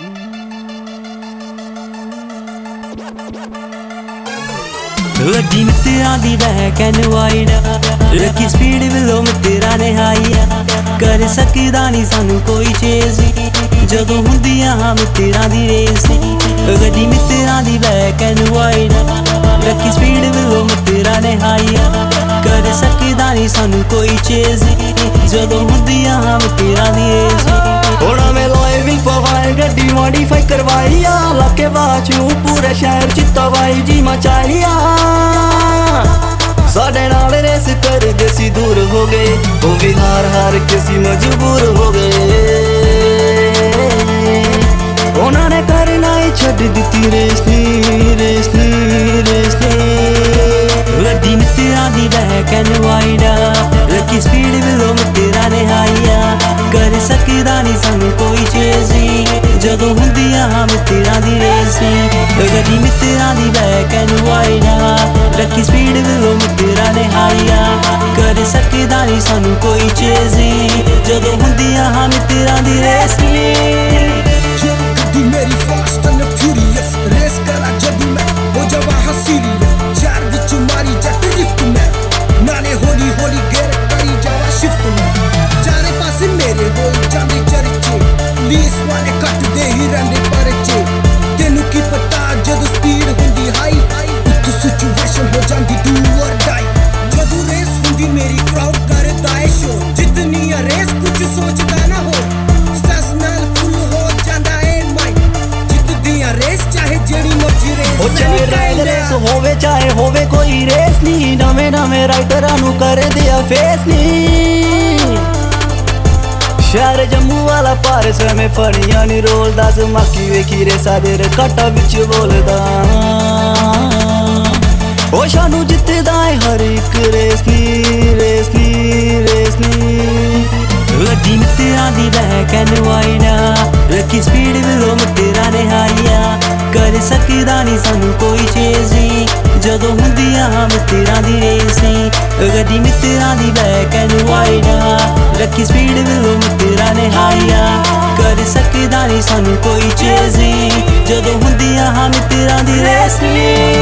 ਗੱਡੀ ਮਿੱਤਰਾਂ ਦੀ ਬਹਿਕ ਐਨ ਵਾਈਡ ਰੱਖੀ ਸਪੀਡ ਵੱਲੋਂ ਮਿੱਤਰਾਂ ਨੇ ਹਾਈ ਕਰ ਸਕਦਾ ਨਹੀਂ ਸਾਨੂੰ ਕੋਈ ਚੇਜ਼ ਜਦੋਂ ਹੁੰਦੀਆਂ ਹਾਂ ਮਿੱਤਰਾਂ ਦੀ ਰੇਸ ਗੱਡੀ ਮਿੱਤਰਾਂ ਦੀ ਬਹਿਕ ਐਨ ਵਾਈਡ ਰੱਖੀ ਸਪੀਡ ਵੱਲੋਂ ਮਿੱਤਰਾਂ ਨੇ ਹਾਈ ਕਰ ਸਕਦਾ ਨਹੀਂ ਸਾਨੂੰ ਕੋਈ ਚੇਜ਼ ਜਦੋਂ ਹੁੰਦੀਆਂ ਹਾਂ ਮਿੱਤਰਾਂ ਦੀ ਰੇਸ ਹੋਣਾ ਮੈਂ ਲਾਈਵਿੰਗ ਪਵਾਏ ਗੱਡੀ ਮੋਡੀਫਾਈ ਕਰਵਾਈ ਆ ਲੱਕੇ ਬਾਚੂ ਪੂਰੇ ਸ਼ਹਿਰ ਚ ਤਵਾਈ ਜੀ ਮਚਾਈ ਆ ਸਾਡੇ ਨਾਲ ਰੇਸ ਕਰਦੇ ਸੀ ਦੂਰ ਹੋ ਗਏ ਉਹ ਵੀ ਹਾਰ ਕੇ ਸੀ ਮਜਬੂਰ ਹੋ ਗਏ ਉਹਨਾਂ ਨੇ ਕਰਨਾ ਹੀ ਛੱਡ ਦਿੱਤੀ ਰੇਸ ਨੀ ਗੱਡੀ ਮਿੱਤਰਾਂ ਦੀ ਬਹਿਕ ਐਨ ਵਾਈਡ ਰੱਖੀ ਸਪੀਡ ਵੱਲੋਂ ਮਿੱਤਰਾਂ ਨੇ ਹਾਈ ਕਰ ਸਕਦਾ ਨਹੀਂ ਸਾਨੂੰ ਕੋਈ ਚੇਜ਼ ਜਦੋਂ ਹੁੰਦੀਆਂ ਹਾਂ ਮਿੱਤਰਾਂ ਦੀ ਰੇਸ ਗੱਡੀ ਮਿੱਤਰਾਂ ਦੀ ਬਹਿਕ ਐਨ ਵਾਈਡ ਰੱਖੀ ਸਪੀਡ ਵੱਲੋਂ ਮਿੱਤਰਾਂ ਨੇ ਹਾਈ ਕਰ ਸਕਦਾ ਨਹੀਂ ਸਾਨੂੰ ਕੋਈ ਚੇਜ਼ ਜਦੋਂ ਹੁੰਦੀਆਂ ਹਾਂ ਮਿੱਤਰਾਂ ਦੀ ਰੇਸ ਗੱਡੀ ਮੇਰੀ ਫਾਸਟ ਐਂਡ ਫਿਊਰੀਅਸ ਰੇਸ ਕਰਾਂ ਜਦੋਂ ਮੈਂ ਹੋ ਜਾਵਾਂ ਹਾਂ ਸੀਰੀਅਸ ਚਾਰ ਵਿੱਚ ਮਾਰੀ ਜੱਟ ਲਿਫਟ ਮੈਂ ਨਾਲੇ ਹੌਲੀ ਹੌਲੀ ਗੇਰ ਕਰੀ ਜਾਵਾਂ ਸ਼ਿਫਟ ਮੈਂ ਚਾਰੇ ਪਾਸੇ ਮੇਰੇ ਹੋਈ ਜਾਂਦੇ ਚਰਚੇ ਪੁਲਿਸ ਵਾਲੇ ਕੱਟਦੇ ਹੀ ਰਹਿੰਦੇ ਪਰਚੇ ਤੈਨੂੰ ਕੀ ਪਤਾ ਜਦੋਂ ਸਪੀਡ ਹੁੰਦੀ ਹਾਈ ਉੱਥੇ ਸਿਚੁਏਸ਼ਨ ਹੋ ਜਾਂਦੀ ਡੂ ਔਰ ਡਾਈ ਜਦੋਂ ਰੇਸ ਹੁੰਦੀ ਮੇਰੀ ਕਰਾਊਡ ਕਰਦਾ ਏ ਸ਼ੋ ਜਿਤਨੀ ਆ ਰੇਸ ਕੁਝ ਸੋਚਦਾ ਨਾ ਹੋ ਸਟ੍ਰੈਸ ਨਾਲ ਫੁੱਲ ਹੋ ਜਾਂਦਾ ਏ ਮਾਈਂਡ ਜਿੱਤਦੀਆਂ ਰੇਸ ਚਾਹੇ ਜਿਹੜੀ ਮਰਜ਼ੀ ਰੇਸ ਚਾਹੇ ਰੇਸ ਹੋਵੇ ਚਾਹੇ ਹੋਵੇ ਕੋਈ ਰੇਸ ਨਹੀਂ ਨਵੇਂ ਰਾਈਟਰਾਂ ਨੂੰ ਕਰਦੇ ਆ ਫੇਸ ਨਹੀਂ ਸ਼ਹਿਰ ਜੰਮੂ ਵਾਲਾ ਪਾਰਸ ਮੈਂ ਫੜੀਆਂ ਨੀ ਰੋਲਦਾ ਜ਼ਮਾਕੀ ਵੇਖੀ ਰੇਸਾਂ ਦੇ ਰਕਾਟਾ ਵਿੱਚ ਬੋਲਦਾ ਉਹ ਸਾਨੂੰ ਜਿੱਤਦਾ ਏ ਹਰ ਇੱਕ ਰੇਸ ਨੀ ਗੱਡੀ ਮਿੱਤਰਾਂ ਦੀ ਬਹਿਕ ਐਨ ਵਾਈਡ ਰੱਖੀ ਸਪੀਡ ਵੱਲੋਂ ਮਿੱਤਰਾਂ ਨੇ ਹਾਈ ਕਰ ਸਕਦਾ ਨਹੀਂ ਸਾਨੂੰ ਕੋਈ ਚੇਜ਼ ਜਦੋਂ ਹੁੰਦੀਆਂ ਹਾਂ ਮਿੱਤਰਾਂ ਦੀ ਰੇਸ ਗੱਡੀ ਮਿੱਤਰਾਂ ਦੀ ਬਹਿਕ ਐਨ ਵਾਈਡ ਰੱਖੀ ਸਪੀਡ ਵੱਲੋਂ ਮਿੱਤਰਾਂ ਨੇ ਹਾਈ ਕਰ ਸਕਦਾ ਨਹੀਂ ਸਾਨੂੰ ਕੋਈ ਚੇਜ਼ ਜਦੋਂ ਹੁੰਦੀਆਂ ਹਾਂ ਮਿੱਤਰਾਂ ਦੀ ਰੇਸ